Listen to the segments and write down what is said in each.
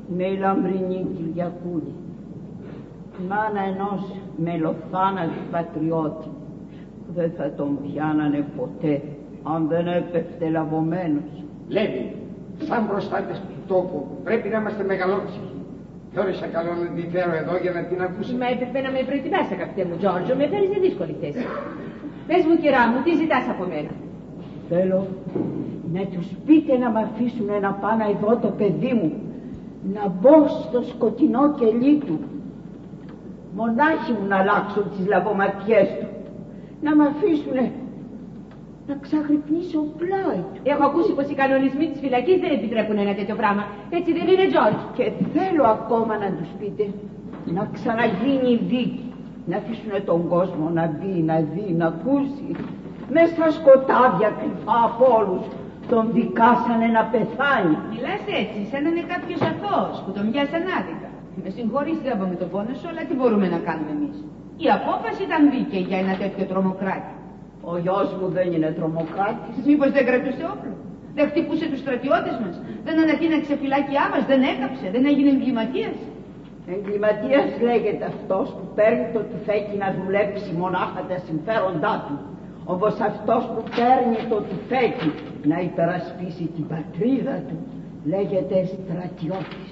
με η λαμπρινή Κυριακούλη, μάνα ενός μελοθάνατου πατριώτη που δεν θα τον πιάνανε ποτέ αν δεν έπεφτε λαβωμένος. Λέβη, σαν προστάτες του τόπου πρέπει να είμαστε μεγαλόψυχοι. Θεώρησα καλό να την φέρω εδώ για να την ακούσω. Μα έπρεπε να με προετοιμάσει, αγαπητέ μου Τζόρτζο, με φέρεις σε δύσκολη θέση. Πες μου, κυρά μου, τι ζητάς από μένα? Θέλω να τους πείτε να μ' αφήσουν να πάω εδώ το παιδί μου, να μπω στο σκοτεινό κελί του, μονάχοι μου να αλλάξω τις λαβωματιές του, να μ' αφήσουνε να ξαγρυπνήσω πλάι του. Έχω ακούσει πως οι κανονισμοί της φυλακής δεν επιτρέπουν ένα τέτοιο πράγμα. Έτσι δεν είναι, Τζόρτζ? Και θέλω ακόμα να τους πείτε να ξαναγίνει η δίκη, να αφήσουνε τον κόσμο να δει, να ακούσει. Μες στα σκοτάδια κρυφά από όλους τον δικάσανε να πεθάνει. Μιλάς έτσι, σαν να είναι κάποιος αθώος που τον πιάσαν άδικα. Με συγχωρείς, δεν με τον πόνο σου, αλλά τι μπορούμε να κάνουμε εμείς? Η απόφαση ήταν δίκαιη για ένα τέτοιο τρομοκράτη. Ο γιος μου δεν είναι τρομοκράτης. Μήπως δεν κρατούσε όπλο? Δεν χτυπούσε τους στρατιώτες μας? Δεν ανατείναξε φυλάκιά μας? Δεν έκαψε? Δεν έγινε εγκληματίας? Εγκληματίας λέγεται αυτός που παίρνει το τουφέκι να δουλέψει μονάχα τα συμφέροντά του. Όπως αυτός που παίρνει το τουφέκι να υπερασπίσει την πατρίδα του λέγεται στρατιώτης.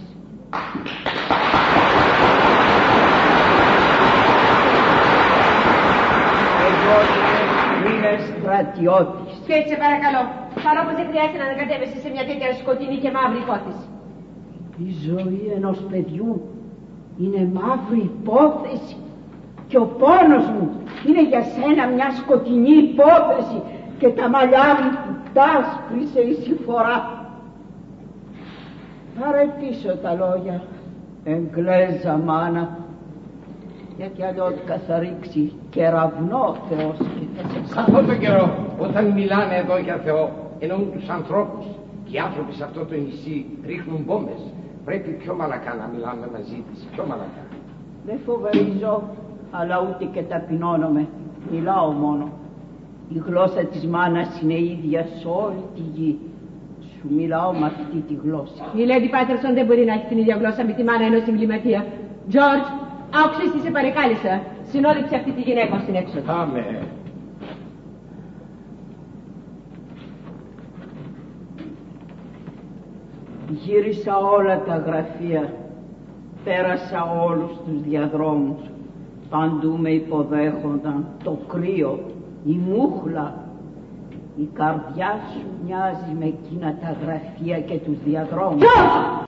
Εγώ είμαι στρατιώτης. Και έτσι, παρακαλώ, παρά πως δεν χρειάζεται να ανακατεύεσαι σε μια τέτοια σκοτεινή και μαύρη υπόθεση. Η ζωή ενός παιδιού είναι μαύρη υπόθεση και ο πόνος μου είναι για σένα μια σκοτεινή υπόθεση και τα μαλλιά μου που τάσπρισε η συμφορά. Πάρε πίσω τα λόγια, Εγγλέζα μάνα, γιατί αλλιώτικα θα ρίξει κεραυνό Θεός και θα σε Σε αυτόν τον καιρό, όταν μιλάνε εδώ για Θεό, εννοούν τους ανθρώπους και οι άνθρωποι σε αυτό το νησί ρίχνουν μπόμπες. Πρέπει πιο μαλακά να μιλάμε μαζί της, πιο μαλακά. Δεν φοβερίζω, αλλά ούτε και ταπεινώνομαι. Μιλάω μόνο. Η γλώσσα της μάνας είναι ίδια σε όλη τη γη. Σου μιλάω με αυτή τη γλώσσα. Η Λέιντι Πάτερσον δεν μπορεί να έχει την ίδια γλώσσα με τη μάνα ενός εγκληματία. Τζορτζ, άκουσες τι σε παρεκάλεσα. Συνόδεψε αυτή τη γυναίκα στην έξοδο. Πάμε. Γύρισα όλα τα γραφεία, πέρασα όλους τους διαδρόμους. Παντού με υποδέχονταν το κρύο, η μούχλα. Η καρδιά σου μοιάζει με εκείνα τα γραφεία και τους διαδρόμους.